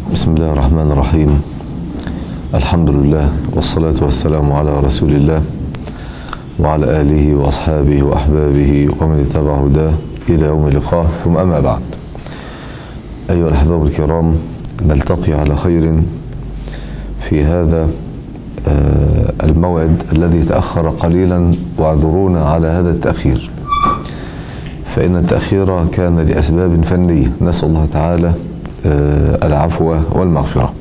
بسم الله الرحمن الرحيم. الحمد لله والصلاة والسلام على رسول الله وعلى آله وأصحابه وأحبابه ومن اتبع هداه إلى يوم اللقاء، ثم أما بعد. أيها الأحباب الكرام، نلتقي على خير في هذا الموعد الذي تأخر قليلا، واعذرونا على هذا التأخير، فإن التأخير كان لأسباب فنية، نسأل الله تعالى العفو والمغفرة.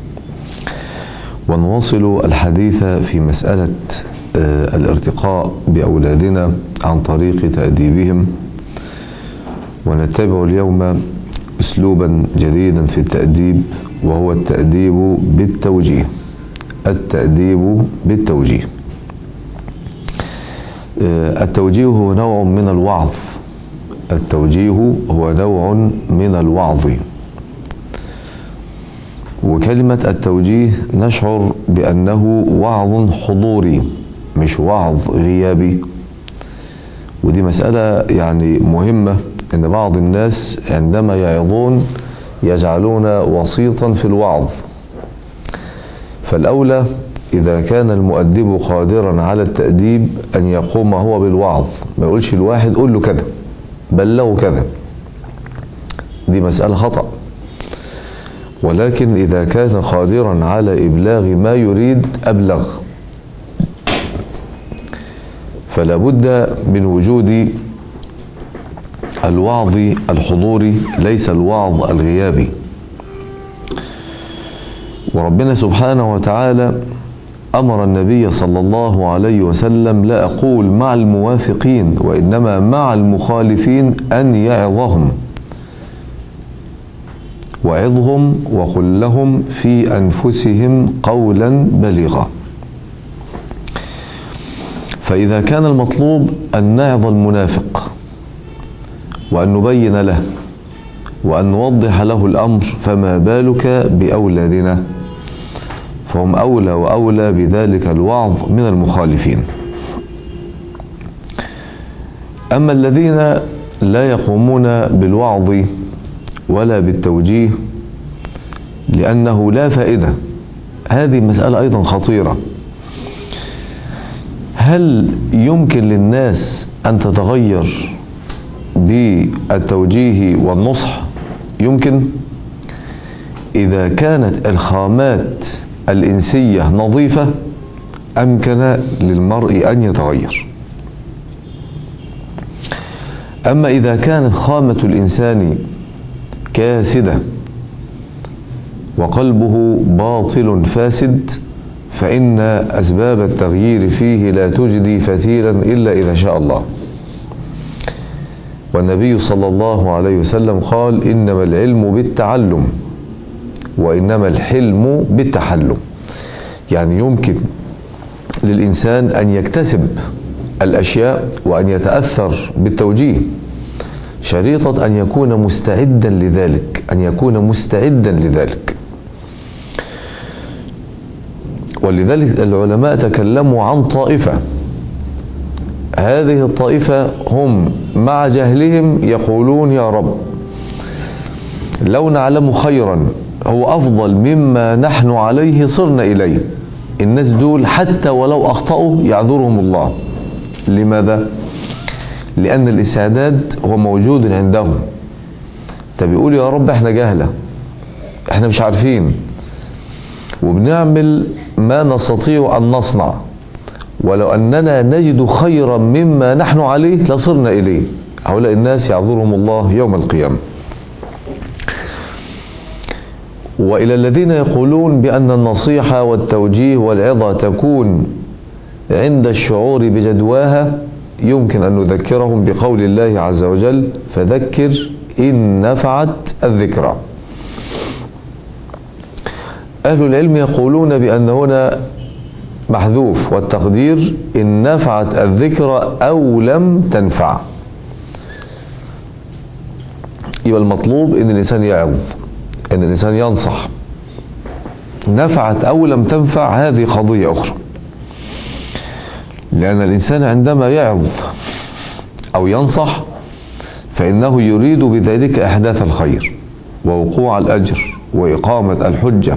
ونواصل الحديث في مسألة الارتقاء بأولادنا عن طريق تأديبهم، ونتبع اليوم أسلوبا جديدا في التأديب، وهو التأديب بالتوجيه. التأديب بالتوجيه. التوجيه هو نوع من الوعظ. التوجيه هو نوع من الوعظ. وكلمة التوجيه نشعر بأنه وعظ حضوري مش وعظ غيابي، ودي مسألة يعني مهمة، إن بعض الناس عندما يعظون يجعلون وسيطا في الوعظ. فالأولى إذا كان المؤدب قادرا على التأديب أن يقوم هو بالوعظ، ما يقولش الواحد قول له كذا بلغه كذا، دي مسألة خطأ. ولكن إذا كان قادرا على إبلاغ ما يريد أبلغ. فلا بد من وجود الوعظ الحضوري، ليس الوعظ الغيابي. وربنا سبحانه وتعالى أمر النبي صلى الله عليه وسلم، لا أقول مع الموافقين وإنما مع المخالفين، أن يعظهم. وعظهم وقل لهم في أنفسهم قولا بليغا. فإذا كان المطلوب أن نعظ المنافق وأن نبين له وأن نوضح له الأمر، فما بالك بأولادنا؟ فهم أولى وأولى بذلك الوعظ من المخالفين. أما الذين لا يقومون بالوعظ ولا بالتوجيه لأنه لا فائدة، هذه مسألة أيضا خطيرة. هل يمكن للناس أن تتغير بالتوجيه والنصح؟ يمكن، إذا كانت الخامات الإنسية نظيفة أمكن للمرء أن يتغير. أما إذا كانت خامة الإنسان كاسدة وقلبه باطل فاسد، فإن أسباب التغيير فيه لا تجدي فتيلا إلا إذا شاء الله. والنبي صلى الله عليه وسلم قال: إنما العلم بالتعلم وإنما الحلم بالتحلم. يعني يمكن للإنسان أن يكتسب الأشياء وأن يتأثر بالتوجيه، شريطة أن يكون مستعدا لذلك، أن يكون مستعدا لذلك. ولذلك العلماء تكلموا عن طائفة، هذه الطائفة هم مع جهلهم يقولون: يا رب لو نعلم خيرا هو أفضل مما نحن عليه صرنا إليه. الناس دول حتى ولو أخطأوا يعذرهم الله. لماذا؟ لأن الاستعداد هو موجود عندهم. طب يقول: يا رب احنا جهلة، احنا مش عارفين، وبنعمل ما نستطيع أن نصنع، ولو أننا نجد خيرا مما نحن عليه لصرنا إليه. هؤلاء الناس يعذرهم الله يوم القيامة. وإلى الذين يقولون بأن النصيحة والتوجيه والعظة تكون عند الشعور بجدواها، يمكن أن نذكرهم بقول الله عز وجل: فذكر إن نفعت الذكرى. أهل العلم يقولون بأن هنا محذوف، والتقدير إن نفعت الذكرى أو لم تنفع. يبقى المطلوب إن الإنسان يعظ، إن الإنسان ينصح. نفعت أو لم تنفع هذه قضية أخرى، لأن الإنسان عندما يعظ أو ينصح فإنه يريد بذلك إحداث الخير ووقوع الأجر وإقامة الحجة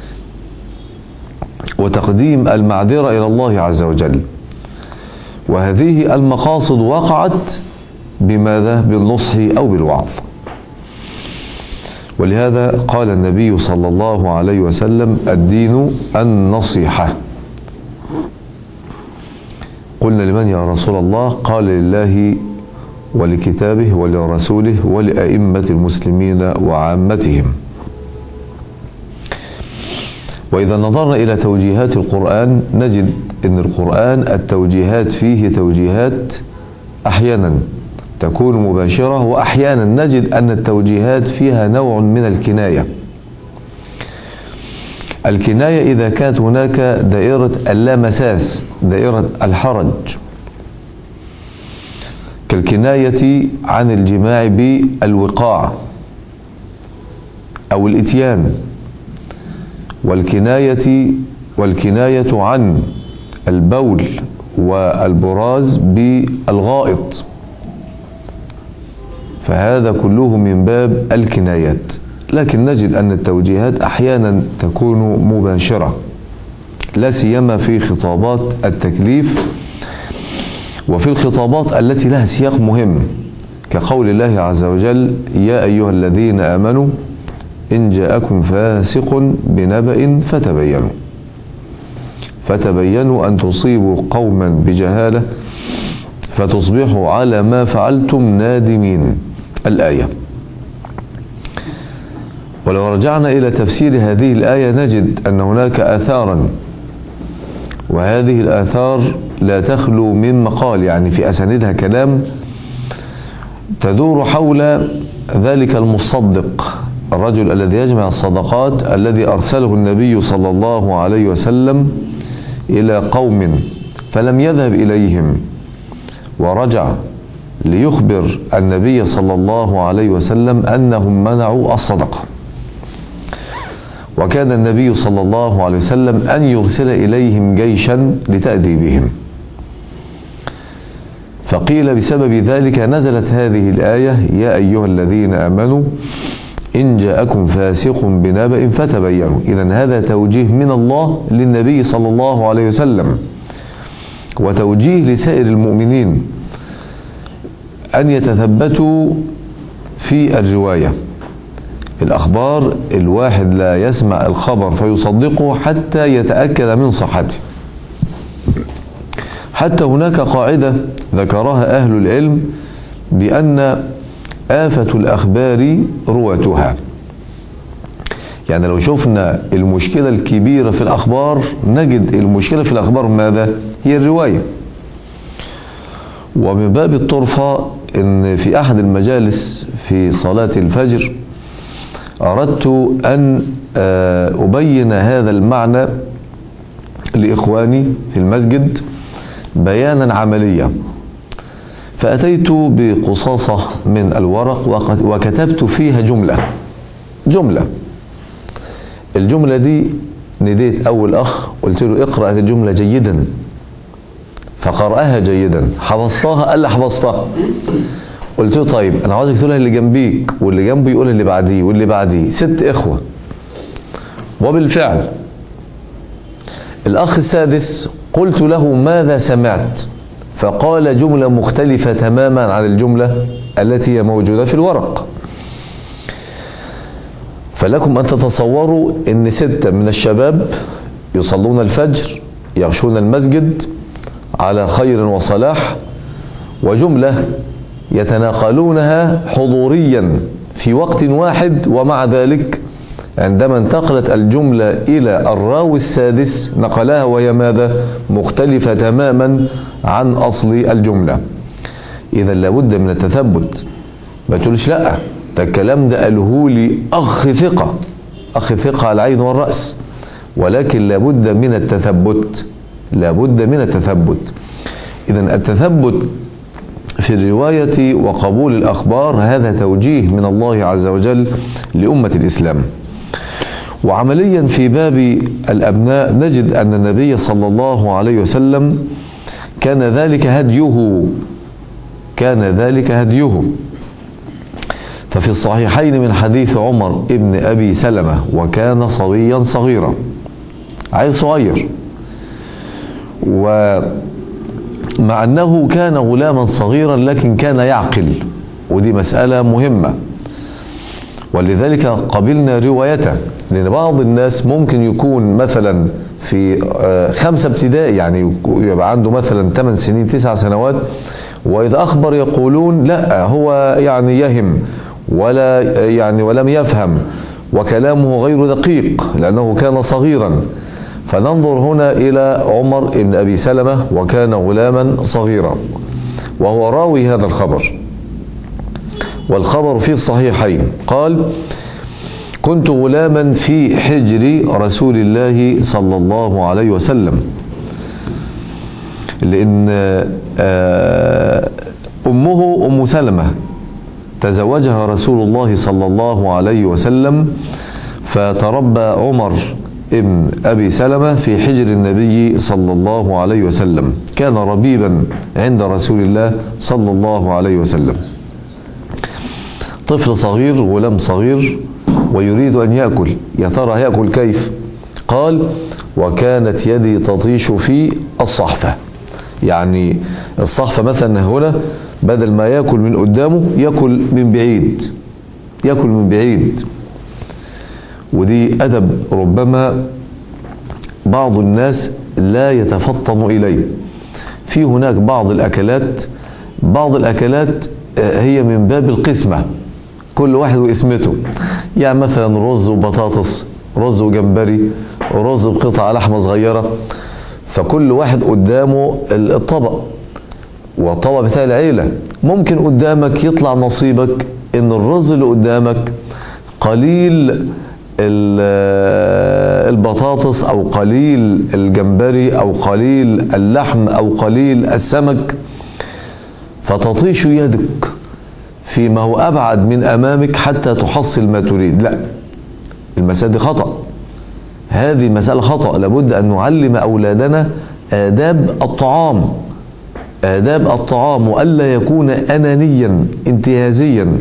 وتقديم المعذرة إلى الله عز وجل. وهذه المقاصد وقعت بماذا؟ بالنصح أو بالوعظ. ولهذا قال النبي صلى الله عليه وسلم: الدين النصيحة. قلنا: لمن يا رسول الله؟ قال: لله ولكتابه ولرسوله ولأئمة المسلمين وعامتهم. وإذا نظرنا إلى توجيهات القرآن نجد أن القرآن التوجيهات فيه توجيهات أحيانا تكون مباشرة، وأحيانا نجد أن التوجيهات فيها نوع من الكناية. الكناية إذا كانت هناك دائرة اللامساس، دائرة الحرج، كالكناية عن الجماع بالوقاع أو الإتيان، والكناية عن البول والبراز بالغائط، فهذا كله من باب الكنايات. لكن نجد أن التوجيهات أحيانا تكون مباشرة، لا سيما في خطابات التكليف وفي الخطابات التي لها سياق مهم، كقول الله عز وجل: يا أيها الذين آمنوا إن جاءكم فاسق بنبأ فتبينوا أن تصيبوا قوما بجهالة فتصبحوا على ما فعلتم نادمين. الآية. ولو رجعنا إلى تفسير هذه الآية نجد أن هناك آثارا، وهذه الآثار لا تخلو من مقال، يعني في أساندها كلام تدور حول ذلك المصدق، الرجل الذي يجمع الصدقات، الذي أرسله النبي صلى الله عليه وسلم إلى قوم فلم يذهب إليهم، ورجع ليخبر النبي صلى الله عليه وسلم أنهم منعوا الصدقة. وكان النبي صلى الله عليه وسلم أن يرسل إليهم جيشا لتأديبهم، فقيل بسبب ذلك نزلت هذه الآية: يا أيها الذين آمنوا إن جاءكم فاسق بنبأ فتبينوا. إذن هذا توجيه من الله للنبي صلى الله عليه وسلم، وتوجيه لسائر المؤمنين أن يتثبتوا في الرواية. الأخبار الواحد لا يسمع الخبر فيصدقه حتى يتأكد من صحته. حتى هناك قاعدة ذكرها أهل العلم بأن آفة الأخبار رواتها. يعني لو شفنا المشكلة الكبيرة في الأخبار نجد المشكلة في الأخبار ماذا؟ هي الرواية. ومن باب الطرفة إن في أحد المجالس في صلاة الفجر أردت أن أبين هذا المعنى لإخواني في المسجد بيانا عمليا، فأتيت بقصاصة من الورق وكتبت فيها جملة. الجملة دي نديت أول أخ قلت له: اقرأ هذه الجملة جيدا، فقرأها جيدا. حفظتها؟ قال لي: حفظتها. قلت له: طيب أنا عاوزك تقولها اللي جنبيك، واللي جنبه يقول اللي بعديه، واللي بعديه. 6 إخوة. وبالفعل الأخ السادس قلت له: ماذا سمعت؟ فقال: جملة مختلفة تماما عن الجملة التي هي موجودة في الورق. فلكم أن تتصوروا أن 6 من الشباب يصلون الفجر، يغشون المسجد على خير وصلاح، وجملة يتناقلونها حضوريا في وقت واحد، ومع ذلك عندما انتقلت الجملة إلى الراوي السادس نقلها وهي ماذا؟ مختلفة تماما عن أصل الجملة. إذا لابد من التثبت. ما تقولش لا ده الكلام ده قاله لي أخ ثقة على العين والرأس، ولكن لابد من التثبت. إذا التثبت في الرواية وقبول الأخبار هذا توجيه من الله عز وجل لأمة الإسلام. وعمليا في باب الأبناء نجد أن النبي صلى الله عليه وسلم كان ذلك هديه. ففي الصحيحين من حديث عمر ابن أبي سلمة وكان صبيا صغيرا، عيل صغير، ومع أنه كان غلاما صغيرا لكن كان يعقل، ودي مسألة مهمة، ولذلك قبلنا روايته. لأن بعض الناس ممكن يكون مثلا في 5 ابتدائي، يعني يبقى عنده مثلا 8 سنين 9 سنوات، وإذا أخبر يقولون لا هو يعني يهم ولا يعني ولم يفهم وكلامه غير دقيق لأنه كان صغيرا. فننظر هنا إلى عمر بن أبي سلمة وكان غلاما صغيرا وهو راوي هذا الخبر، والخبر في الصحيحين. قال: كنت غلاما في حجر رسول الله صلى الله عليه وسلم، لأن أمه أم سلمة تزوجها رسول الله صلى الله عليه وسلم، فتربى عمر ابن أبي سلمة في حجر النبي صلى الله عليه وسلم، كان ربيبا عند رسول الله صلى الله عليه وسلم. طفل صغير، غلام صغير، ويريد أن يأكل، يا ترى يأكل كيف؟ قال: وكانت يدي تطيش في الصحفة. يعني الصحفة مثلا هنا بدل ما يأكل من قدامه يأكل من بعيد، يأكل من بعيد. ودي أدب ربما بعض الناس لا يتفطن إليه. في هناك بعض الأكلات هي من باب القسمة، كل واحد واسمته. يعني مثلا رز وبطاطس، رز وجمبري، رز بقطع لحمة صغيرة، فكل واحد قدامه الطبق والطبق بتاع العيلة. ممكن قدامك يطلع نصيبك ان الرز اللي قدامك قليل البطاطس او قليل الجمبري او قليل اللحم او قليل السمك، فتطيش يدك فيما هو أبعد من أمامك حتى تحصل ما تريد. لا، المسألة دي خطأ، هذه مسألة خطأ. لابد أن نعلم أولادنا آداب الطعام وألا يكون أنانيا انتهازيا.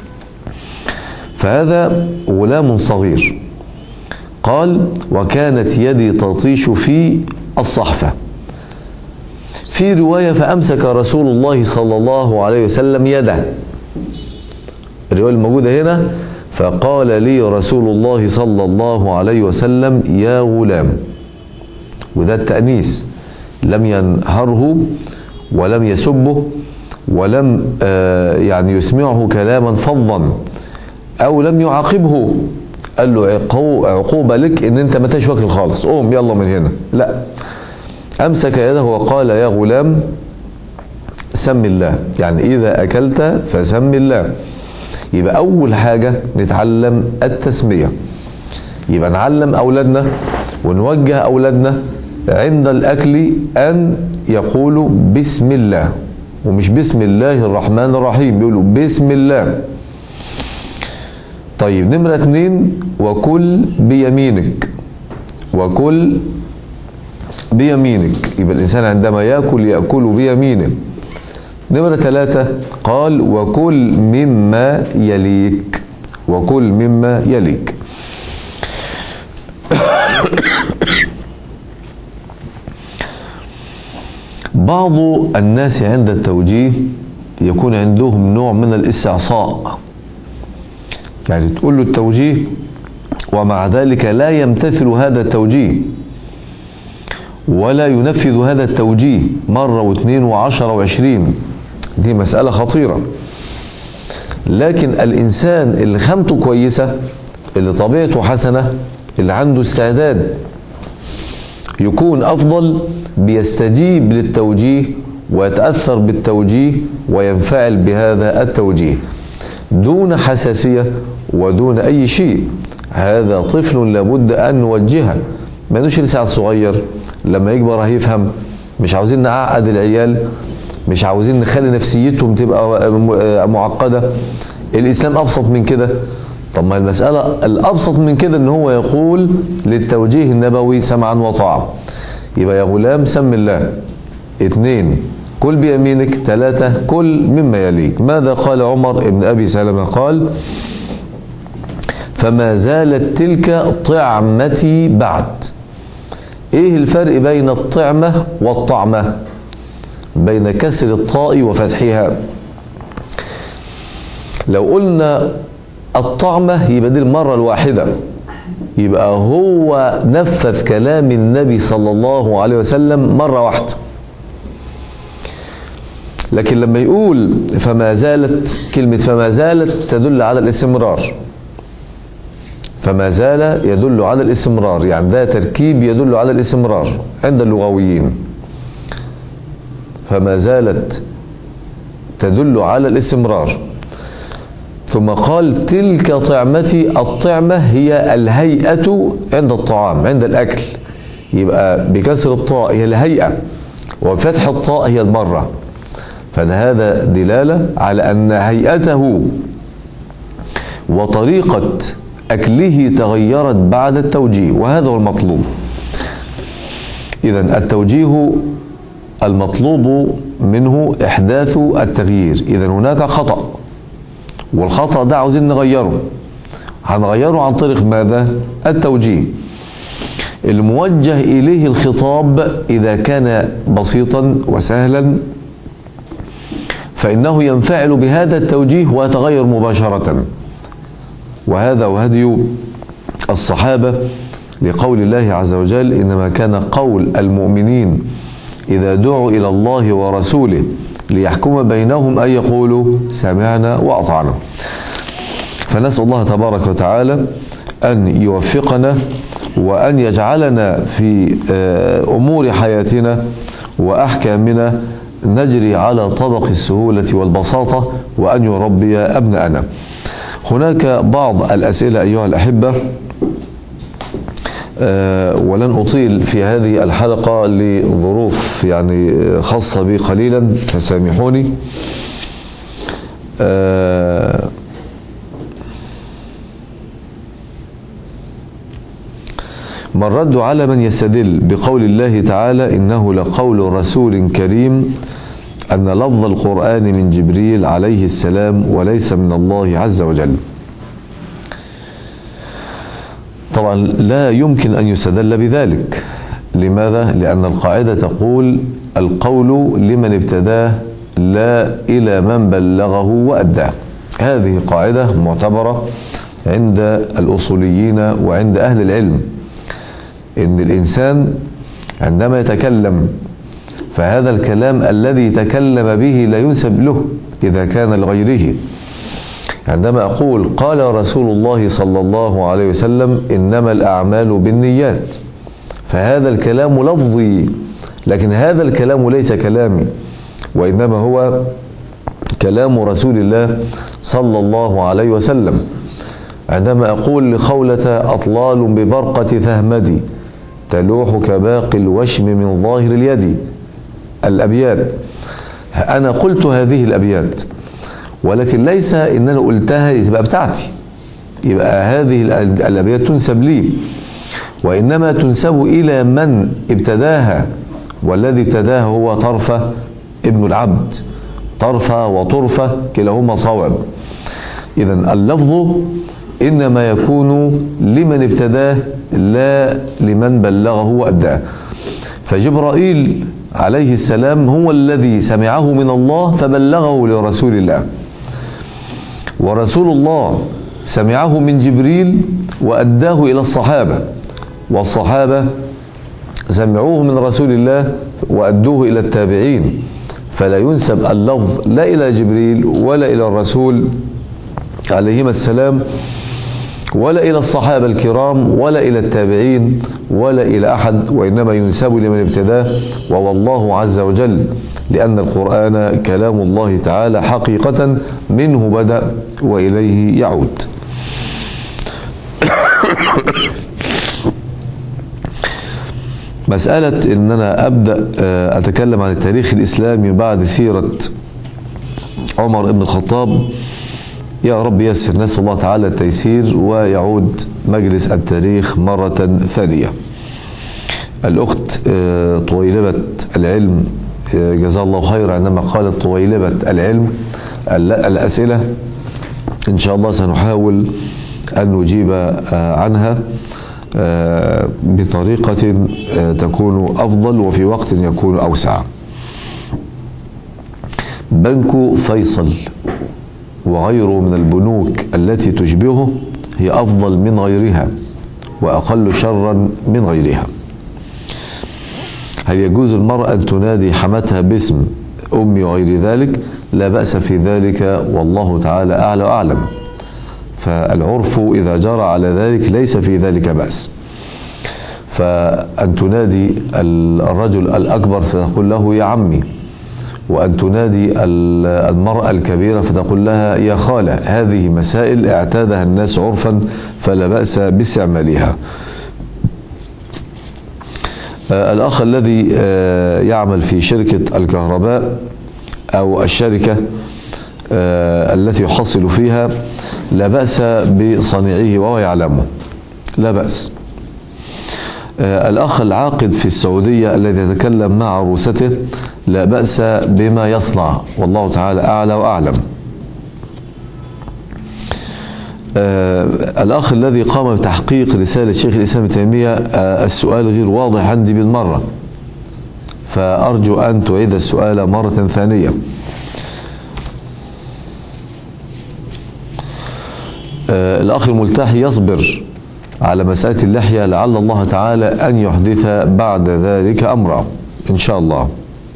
فهذا غلام صغير. قال: وكانت يدي تطيش في الصحفة. في رواية: فأمسك رسول الله صلى الله عليه وسلم يده. الرواية الموجودة هنا: فقال لي رسول الله صلى الله عليه وسلم يا غلام. وده التأنيس، لم ينهره ولم يسبه ولم يعني يسمعه كلاما فظا او لم يعاقبه، قال له عقوبة لك ان انت ما تاش واكل خالص، قوم يلا من هنا. لا، امسك يده وقال يا غلام سم الله، يعني اذا اكلت فسم الله. يبقى اول حاجة نتعلم التسمية. يبقى نعلم اولادنا ونوجه اولادنا عند الاكل ان يقولوا بسم الله، ومش بسم الله الرحمن الرحيم، بيقولوا بسم الله. طيب، نمرة 2: وكل بيمينك. وكل بيمينك، يبقى الإنسان عندما يأكل بيمينه. نمرة 3: قال وكل مما يليك. وكل مما يليك. بعض الناس عند التوجيه يكون عندهم نوع من الاستعصاء، يعني تقول له التوجيه ومع ذلك لا يمتثل هذا التوجيه ولا ينفذ هذا التوجيه مرة واثنين وعشرة وعشرين. دي مسألة خطيرة. لكن الإنسان اللي خامته كويسة، اللي طبيعته حسنة، اللي عنده استعداد يكون أفضل، بيستجيب للتوجيه ويتأثر بالتوجيه وينفعل بهذا التوجيه دون حساسية ودون أي شيء. هذا طفل لابد أن نوجهه، ما يدوش لسه صغير، لما يكبر هيفهم. مش عاوزين نعقد العيال، مش عاوزين نخلي نفسيتهم تبقى معقدة. الإسلام أبسط من كده. طب ما المسألة الأبسط من كده إن هو يقول للتوجيه النبوي سمعا وطاعة. يبقى يا غلام سم الله. 2: كل بيمينك. 3 كل مما يليك. ماذا قال عمر بن أبي سلمة؟ قال فما زالت تلك طعمتي بعد. ايه الفرق بين الطعمة والطعمة؟ بين كسر الطاء وفتحها. لو قلنا الطعمة يبقى دي المرة الواحدة، يبقى هو نفذ كلام النبي صلى الله عليه وسلم مرة واحدة. لكن لما يقول فما زالت، كلمة فما زالت تدل على الاستمرار. فما زال يدل على الاستمرار، يعني ده تركيب يدل على الاستمرار عند اللغويين. فما زالت تدل على الاستمرار. ثم قال تلك طعمتي. الطعمة هي الهيئة عند الطعام، عند الأكل. يبقى بكسر الطاء هي الهيئة، وفتح الطاء هي المرة. فهذا دلالة على أن هيئته وطريقة أكله تغيرت بعد التوجيه، وهذا هو المطلوب. إذن التوجيه المطلوب منه إحداث التغيير. إذن هناك خطأ، والخطأ ده عاوزين نغيره. هنغيره عن طريق ماذا؟ التوجيه. الموجه إليه الخطاب إذا كان بسيطا وسهلا فإنه ينفعل بهذا التوجيه ويتغير مباشرة. وهذا هدي الصحابة لقول الله عز وجل إنما كان قول المؤمنين إذا دعوا إلى الله ورسوله ليحكم بينهم أن يقولوا سمعنا وأطعنا. فنسأل الله تبارك وتعالى أن يوفقنا وأن يجعلنا في أمور حياتنا وأحكامنا نجري على طبق السهولة والبساطة، وأن يربي أبناءنا. هناك بعض الأسئلة أيها الأحبة، ولن أطيل في هذه الحلقة لظروف يعني خاصة بي قليلا، فسامحوني. ما الرد على من يستدل بقول الله تعالى إنه لقول رسول كريم أن لفظ القرآن من جبريل عليه السلام وليس من الله عز وجل؟ طبعا لا يمكن أن يستدل بذلك. لماذا؟ لأن القاعدة تقول القول لمن ابتداه لا إلى من بلغه وأداه. هذه قاعدة معتبرة عند الأصوليين وعند أهل العلم، إن الإنسان عندما يتكلم فهذا الكلام الذي تكلم به لا ينسب له إذا كان لغيره. عندما أقول قال رسول الله صلى الله عليه وسلم إنما الأعمال بالنيات، فهذا الكلام لفظي، لكن هذا الكلام ليس كلامي، وإنما هو كلام رسول الله صلى الله عليه وسلم. عندما أقول لخولة أطلال ببرقة فهمدي تلوح كباقي الوشم من ظاهر اليد، الأبيات، أنا قلت هذه الأبيات، ولكن ليس إن أنا قلتها تبقى بتاعتي، يبقى هذه الأبيات تنسب لي، وإنما تنسب إلى من ابتداها، والذي ابتداها هو طرفة ابن العبد. طرفة وطرفة كلاهما صواب. إذن اللفظ إنما يكون لمن ابتداه لا لمن بلغه وأداه. فجبرائيل عليه السلام هو الذي سمعه من الله فبلغه لرسول الله، ورسول الله سمعه من جبريل وأداه إلى الصحابة، والصحابة سمعوه من رسول الله وأدوه إلى التابعين. فلا ينسب اللفظ لا إلى جبريل ولا إلى الرسول عليهما السلام ولا إلى الصحابة الكرام ولا إلى التابعين ولا إلى أحد، وإنما ينسب لمن ابتداه وهو الله عز وجل، لأن القرآن كلام الله تعالى حقيقة، منه بدأ وإليه يعود. مسألة إن أنا أبدأ أتكلم عن التاريخ الإسلامي بعد سيرة عمر بن الخطاب، يا رب يسر، نسأل الله تعالى التيسير ويعود مجلس التاريخ مرة ثانية. الأخت طويلبة العلم جزاه الله خير عندما قالت طويلبة العلم الأسئلة إن شاء الله سنحاول أن نجيب عنها بطريقة تكون أفضل وفي وقت يكون أوسع. بنك فيصل وغيره من البنوك التي تشبهه هي أفضل من غيرها وأقل شرا من غيرها. هل يجوز المرأة أن تنادي حماتها باسم أمي وغير ذلك؟ لا بأس في ذلك والله تعالى أعلى وأعلم. فالعرف إذا جرى على ذلك ليس في ذلك بأس. فأن تنادي الرجل الأكبر فتقول له يا عمي، وأن تنادي المرأة الكبيرة فتقول لها يا خالة، هذه مسائل اعتادها الناس عرفا فلا بأس باستعمالها. الأخ الذي يعمل في شركة الكهرباء أو الشركة التي يحصل فيها لا بأس بصنيعه وهو يعلمه، لا بأس. الأخ العاقد في السعودية الذي يتكلم مع عروسته لا بأس بما يصنع والله تعالى أعلى وأعلم. الأخ الذي قام بتحقيق رسالة شيخ الإسلام ابن تيمية السؤال غير واضح عندي بالمرة، فأرجو أن تعيد السؤال مرة ثانية. الأخ الملتحي يصبر على مسألة اللحية لعل الله تعالى أن يحدث بعد ذلك أمرا إن شاء الله.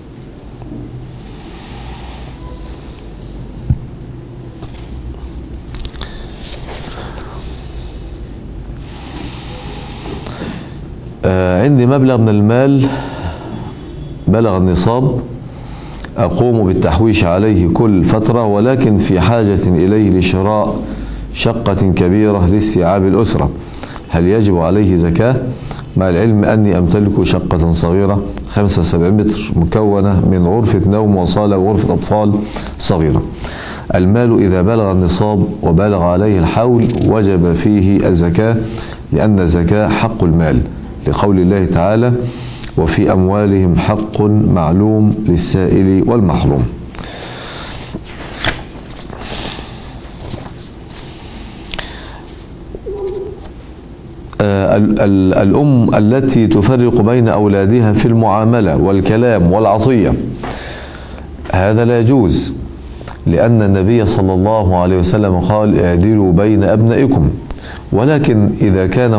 عندي مبلغ من المال بلغ النصاب أقوم بالتحويش عليه كل فترة، ولكن في حاجة إليه لشراء شقة كبيرة لاستيعاب الأسرة، هل يجب عليه زكاة؟ مع العلم أني أمتلك شقة صغيرة 75 متر مكونة من غرفة نوم وصالة وغرفة أطفال صغيرة. المال إذا بلغ النصاب وبلغ عليه الحول وجب فيه الزكاة، لأن الزكاة حق المال لقول الله تعالى وفي أموالهم حق معلوم للسائل والمحروم. الأم التي تفرق بين أولادها في المعاملة والكلام والعطية هذا لا يجوز، لأن النبي صلى الله عليه وسلم قال اعدلوا بين أبنائكم. ولكن إذا كان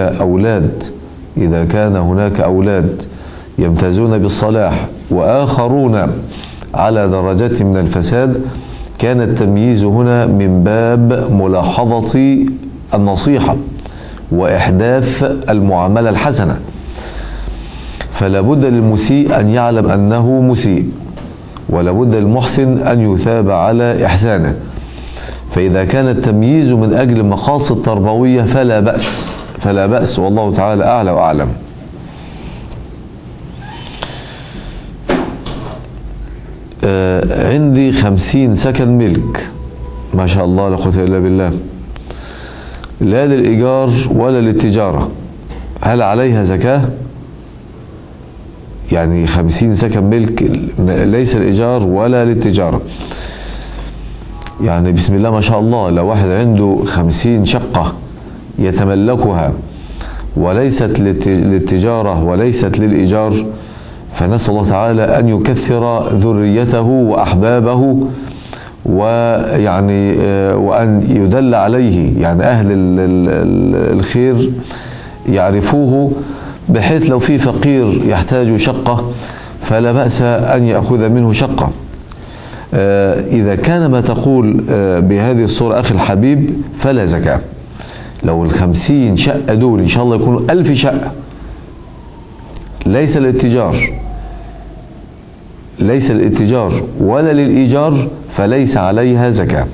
هناك أولاد يمتازون بالصلاح وآخرون على درجات من الفساد، كان التمييز هنا من باب ملاحظة النصيحة وإحداث المعاملة الحسنة. فلا بد للمسيء أن يعلم أنه مسيء، ولا بد للمحسن أن يثاب على إحسانه. فإذا كان التمييز من أجل مقاصد تربوية فلا بأس والله تعالى أعلى وأعلم. عندي 50 سكن ملك ما شاء الله لا قوة إلا بالله، لا للإيجار ولا للتجارة، هل عليها زكاة؟ يعني 50 سكن ملك ليس الإيجار ولا للتجارة، يعني بسم الله ما شاء الله لو واحد عنده 50 شقة يتملكها وليست للتجارة وليست للإيجار، فنسأل الله تعالى أن يكثر ذريته وأحبابه، ويعني وأن يدل عليه، يعني أهل الخير يعرفوه، بحيث لو في فقير يحتاج شقة فلا بأس أن يأخذ منه شقة. إذا كان ما تقول بهذه الصورة أخي الحبيب فلا زكاة. لو 50 شقة دول إن شاء الله يكونوا 1000 شقة ليس للاتجار ولا للإيجار فليس عليها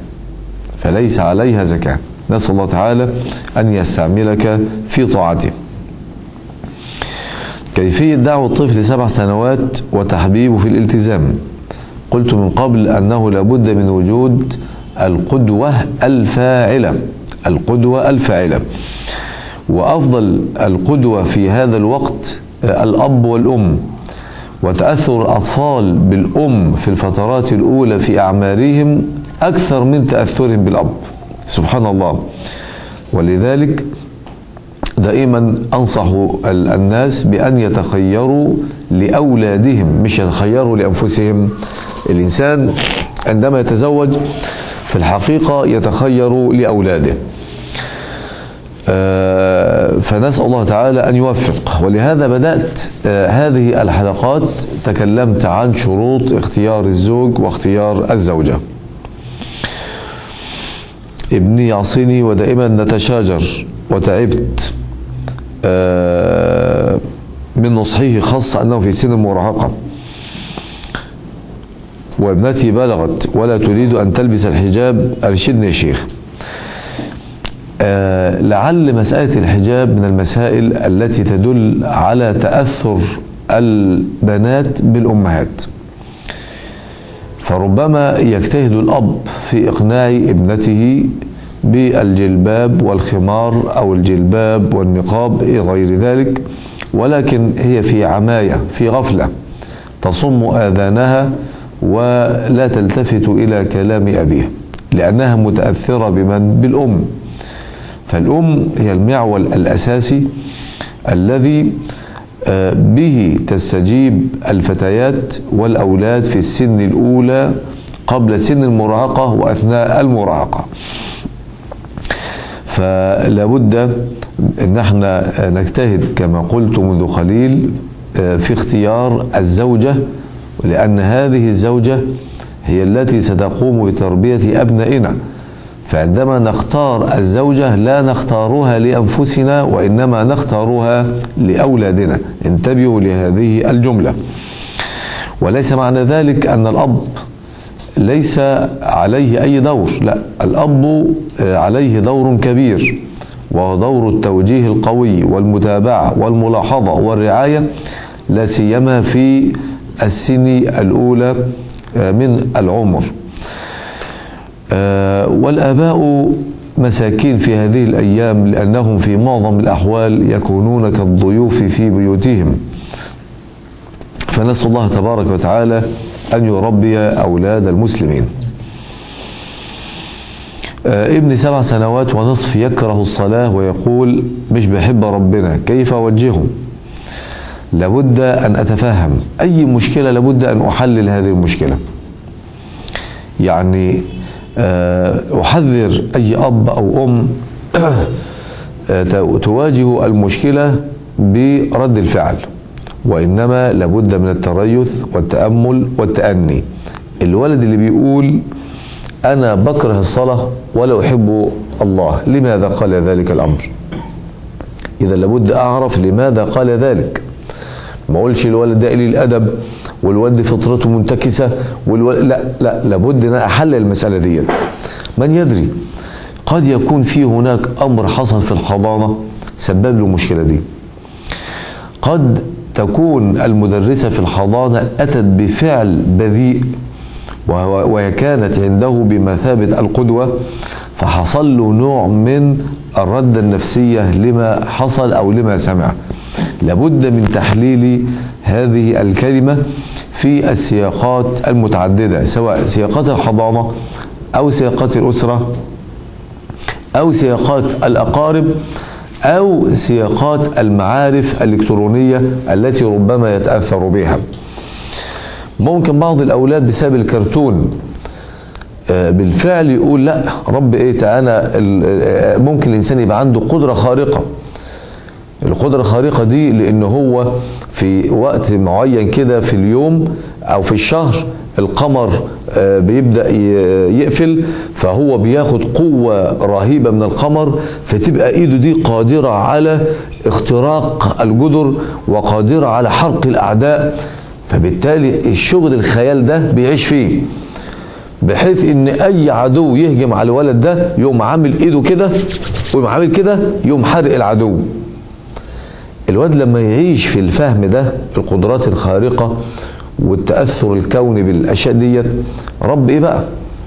زكاة. نسأل الله تعالى أن يستعملك في طاعته. كيفية دعوة الطفل 7 سنوات وتحبيبه في الالتزام؟ قلت من قبل أنه لابد من وجود القدوة الفاعلة، وأفضل القدوة في هذا الوقت الأب والأم، وتأثر الأطفال بالأم في الفترات الأولى في أعمارهم أكثر من تأثرهم بالأب، سبحان الله. ولذلك دائما أنصح الناس بأن يتخيروا لأولادهم مش يتخيروا لأنفسهم. الإنسان عندما يتزوج في الحقيقة يتخير لأولاده، فنسأل الله تعالى أن يوفق. ولهذا بدأت هذه الحلقات تكلمت عن شروط اختيار الزوج واختيار الزوجة. ابني يعصيني ودائما نتشاجر وتعبت من نصحه، خاصة أنه في سن المراهقة، وابنتي بلغت ولا تريد أن تلبس الحجاب، أرشدني يا شيخ. لعل مسألة الحجاب من المسائل التي تدل على تأثر البنات بالأمهات، فربما يجتهد الأب في إقناع ابنته بالجلباب والخمار أو الجلباب والنقاب غير ذلك، ولكن هي في عماية، في غفلة، تصم آذانها ولا تلتفت إلى كلام أبيها لأنها متأثرة بمن؟ بالأم. فالأم هي المعول الأساسي الذي به تستجيب الفتيات والأولاد في السن الأولى قبل سن المراهقة وأثناء المراهقة. فلا بد أن احنا نجتهد كما قلت منذ قليل في اختيار الزوجة، لأن هذه الزوجة هي التي ستقوم بتربية أبنائنا. فعندما نختار الزوجة لا نختارها لأنفسنا وإنما نختارها لأولادنا. انتبهوا لهذه الجملة. وليس معنى ذلك أن الأب ليس عليه أي دور، لا، الأب عليه دور كبير، وهو دور التوجيه القوي والمتابعة والملاحظة والرعاية، لا سيما في السن الأولى من العمر. والآباء مساكين في هذه الأيام، لأنهم في معظم الأحوال يكونون كالضيوف في بيوتهم. فنسأل الله تبارك وتعالى أن يربي أولاد المسلمين. ابن 7 سنوات ونصف يكره الصلاة ويقول مش بحب ربنا، كيف أوجهه؟ لابد أن أتفهم أي مشكلة، لابد أن أحلل هذه المشكلة. يعني أحذر أي أب أو أم تواجه المشكلة برد الفعل، وإنما لابد من التريث والتأمل والتأني. الولد اللي بيقول أنا بكره الصلاة ولا أحب الله، لماذا قال ذلك الأمر؟ إذا لابد أعرف لماذا قال ذلك. ما أقولش الولد ده قليل الأدب والولد فطرته منتكسة لا، لابد أن أحلل المسألة دي. من يدري، قد يكون في هناك أمر حصل في الحضانة سبب له المشكلة دي. قد تكون المدرسة في الحضانة أتت بفعل بذيء وهي كانت عنده بمثابة القدوة، فحصل له نوع من الردة النفسية لما حصل أو لما سمع. لابد من تحليل هذه الكلمة في السياقات المتعددة، سواء سياقات الحضانة أو سياقات الأسرة أو سياقات الأقارب أو سياقات المعارف الإلكترونية التي ربما يتأثر بها. ممكن بعض الأولاد بسبب الكرتون بالفعل يقول لا رب ايه، أنا ممكن الإنسان يبقى عنده قدرة خارقة. القدرة الخارقة دي لأنه هو في وقت معين كده في اليوم أو في الشهر القمر بيبدأ يقفل، فهو بياخد قوة رهيبة من القمر، فتبقى ايده دي قادرة على اختراق الجدر وقادرة على حرق الأعداء. فبالتالي الشغل الخيال ده بيعيش فيه، بحيث ان اي عدو يهجم على الولد ده يقوم عامل ايده كده ويقوم عامل كده يقوم حارق العدو. الولد لما يعيش في الفهم ده، القدرات الخارقة والتأثر الكوني بالأشياء ديت، رب ايه بقى،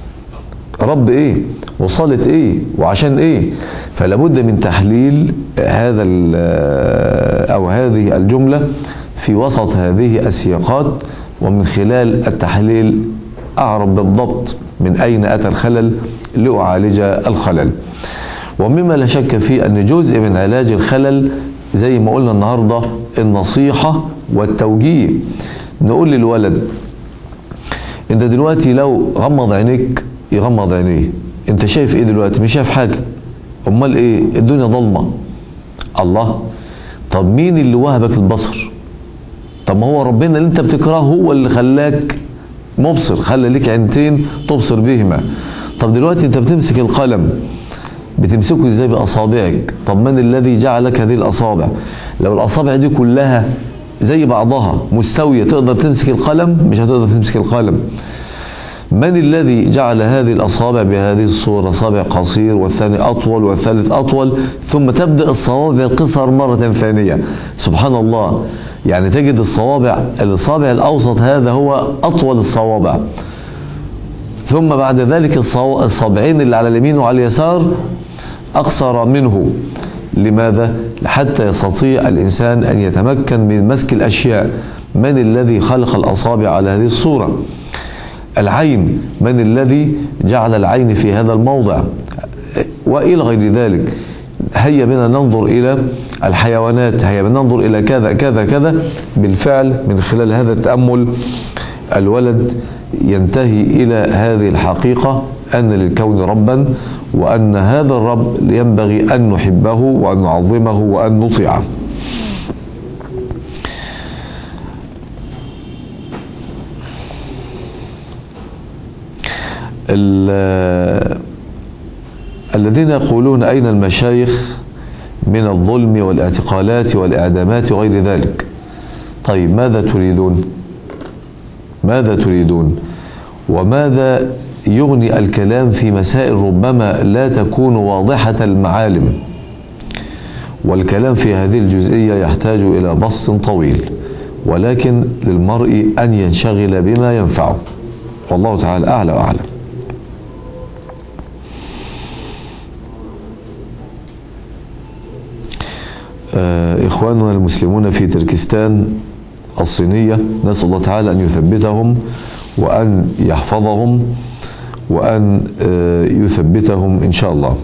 رب ايه وصلت ايه وعشان ايه. فلابد من تحليل هذا او هذه الجملة في وسط هذه السياقات، ومن خلال التحليل أعرف بالضبط من أين أتى الخلل لأعالج الخلل. ومما لا شك فيه أن جزء من علاج الخلل زي ما قلنا النهاردة النصيحة والتوجيه. نقول للولد انت دلوقتي لو غمض عينيك يغمض عينيه، انت شايف ايه دلوقتي؟ مش شايف حاجة. امال ايه؟ الدنيا ضلمة. الله، طب مين اللي وهبك البصر؟ طب ما هو ربنا اللي انت بتكرهه هو اللي خلاك مبصر، خلى ليك عينتين تبصر بهما. طب دلوقتي انت بتمسك القلم، بتمسكه ازاي؟ باصابعك. طب من الذي جعلك هذه الاصابع؟ لو الاصابع دي كلها زي بعضها مستوية تقدر تمسك القلم؟ مش هتقدر تمسك القلم. من الذي جعل هذه الأصابع بهذه الصورة؟ صابع قصير والثاني أطول والثالث أطول، ثم تبدأ الصوابع القصر مرة ثانية. سبحان الله، يعني تجد الصابع الأوسط هذا هو أطول الصوابع، ثم بعد ذلك الصابعين اللي على اليمين وعلى اليسار أقصر منه. لماذا؟ حتى يستطيع الإنسان أن يتمكن من مسك الأشياء. من الذي خلق الأصابع على هذه الصورة؟ العين. من الذي جعل العين في هذا الموضع؟ وإلى غير ذلك. هيا بنا ننظر إلى الحيوانات، هيا بنا ننظر إلى كذا كذا كذا. بالفعل من خلال هذا التأمل الولد ينتهي إلى هذه الحقيقة أن للكون ربا، وأن هذا الرب ينبغي أن نحبه وأن نعظمه وأن نطيعه. الذين يقولون أين المشايخ من الظلم والاعتقالات والإعدامات وغير ذلك؟ طيب ماذا تريدون؟ ماذا تريدون؟ وماذا يغني الكلام في مسائل ربما لا تكون واضحة المعالم؟ والكلام في هذه الجزئية يحتاج إلى بسط طويل، ولكن للمرء أن ينشغل بما ينفعه، والله تعالى أعلى وأعلم. إخواننا المسلمون في تركستان الصينية، نسأل الله تعالى أن يثبتهم وأن يحفظهم وأن يثبتهم إن شاء الله.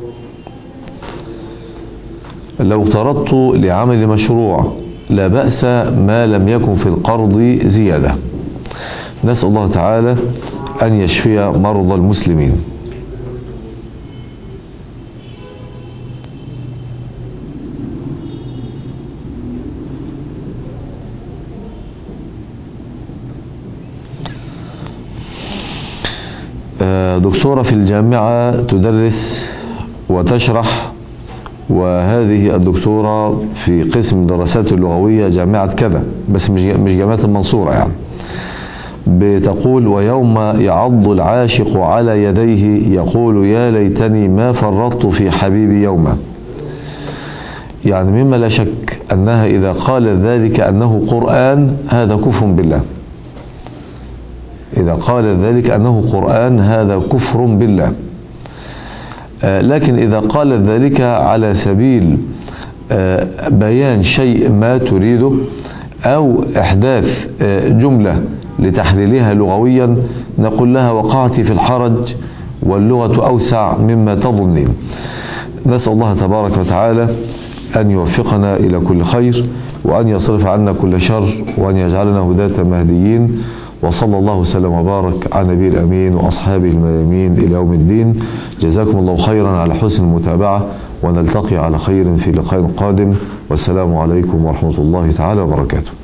لو اقترضت لعمل مشروع لا بأس ما لم يكن في القرض زيادة. نسأل الله تعالى أن يشفي مرضى المسلمين. دكتورة في الجامعة تدرس وتشرح، وهذه الدكتورة في قسم الدراسات اللغوية جامعة كذا، بس مش جامعة المنصورة يعني. بتقول: ويوم يعض العاشق على يديه يقول يا ليتني ما فرطت في حبيبي يوما. يعني مما لا شك أنها إذا قالت ذلك أنه قرآن هذا كفر بالله. إذا قال ذلك أنه قرآن هذا كفر بالله. لكن إذا قال ذلك على سبيل بيان شيء ما تريده أو إحداث جملة لتحليلها لغويا، نقول لها وقعت في الحرج واللغة أوسع مما تظنين. نسأل الله تبارك وتعالى أن يوفقنا إلى كل خير، وأن يصرف عنا كل شر، وأن يجعلنا هداة مهديين. وصلى الله وسلم وبارك على نبي الأمين وأصحابه الميامين إلى يوم الدين. جزاكم الله خيرا على حسن المتابعة، ونلتقي على خير في لقاء قادم، والسلام عليكم ورحمة الله تعالى وبركاته.